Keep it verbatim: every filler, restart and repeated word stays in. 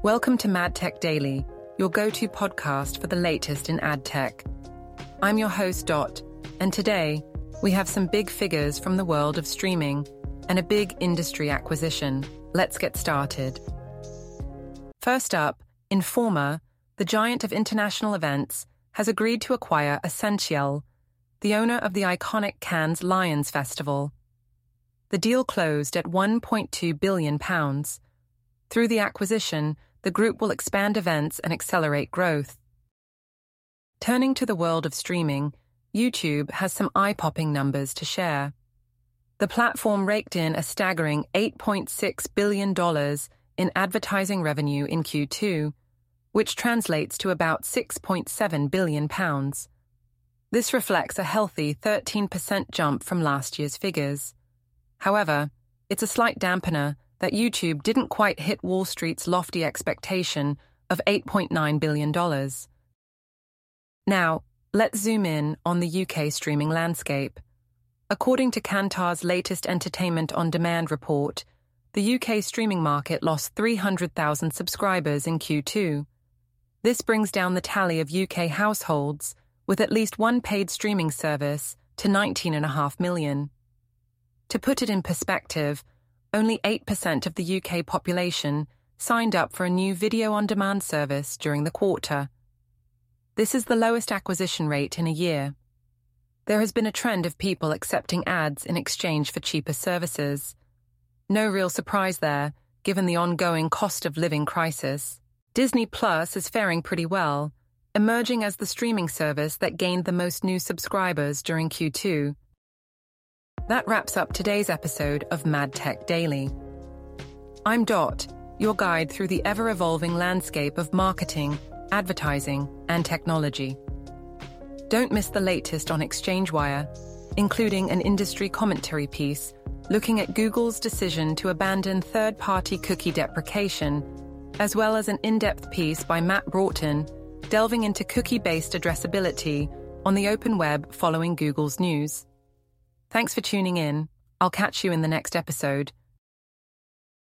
Welcome to MadTech Daily, your go-to podcast for the latest in ad tech. I'm your host, Dot, and today we have some big figures from the world of streaming and a big industry acquisition. Let's get started. First up, Informa, the giant of international events, has agreed to acquire Ascential, the owner of the iconic Cannes Lions Festival. The deal closed at one point two billion pounds. Through the acquisition, the group will expand events and accelerate growth. Turning to the world of streaming, YouTube has some eye-popping numbers to share. The platform raked in a staggering eight point six billion dollars in advertising revenue in Q two, which translates to about six point seven billion pounds. This reflects a healthy thirteen percent jump from last year's figures. However, it's a slight dampener that YouTube didn't quite hit Wall Street's lofty expectation of eight point nine billion dollars. Now, let's zoom in on the U K streaming landscape. According to Kantar's latest Entertainment on Demand report, the U K streaming market lost three hundred thousand subscribers in Q two. This brings down the tally of U K households with at least one paid streaming service to nineteen point five million. To put it in perspective, only eight percent of the U K population signed up for a new video-on-demand service during the quarter. This is the lowest acquisition rate in a year. There has been a trend of people accepting ads in exchange for cheaper services. No real surprise there, given the ongoing cost of living crisis. Disney Plus is faring pretty well, emerging as the streaming service that gained the most new subscribers during Q two. That wraps up today's episode of MadTech Daily. I'm Dot, your guide through the ever-evolving landscape of marketing, advertising, and technology. Don't miss the latest on ExchangeWire, including an industry commentary piece looking at Google's decision to abandon third-party cookie deprecation, as well as an in-depth piece by Matt Broughton delving into cookie-based addressability on the open web following Google's news. Thanks for tuning in. I'll catch you in the next episode.